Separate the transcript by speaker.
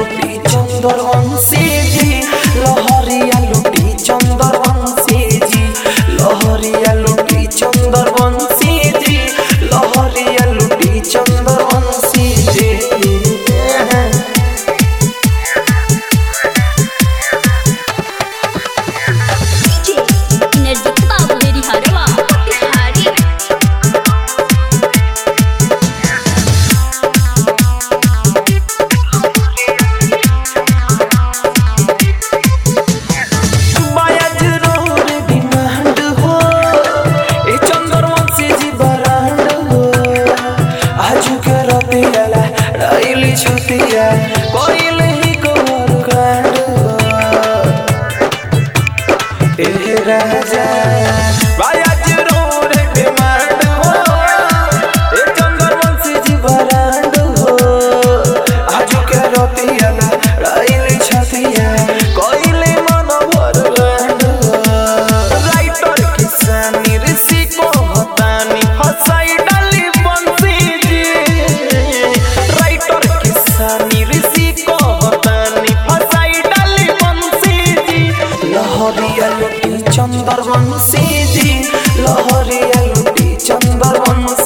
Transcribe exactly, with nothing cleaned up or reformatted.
Speaker 1: लुटी चंद्रवंशी जी लहरिया लुटी चंद्रवंशी जी लहरिया लुटी चंद्रवंशी जी लहरिया लुटी चंद्रवंशी जी छुतिया कोइल ही कोर कांड ए राजा बाया जरूर डिमांड हो ए चंद्रवंशी जी बरांड हो आज के रोतिया राइल छतिया कोइल मन भर गांड राइटर किसानी ऋषि को हतानी हसाई डाली बंसी जी राइटर किसानी ऋषि को हतानी फसाई डाली बंसी जी लहरिया लुटी चंद्रवंशी जी लहरिया लुटी चंद्रवंशी।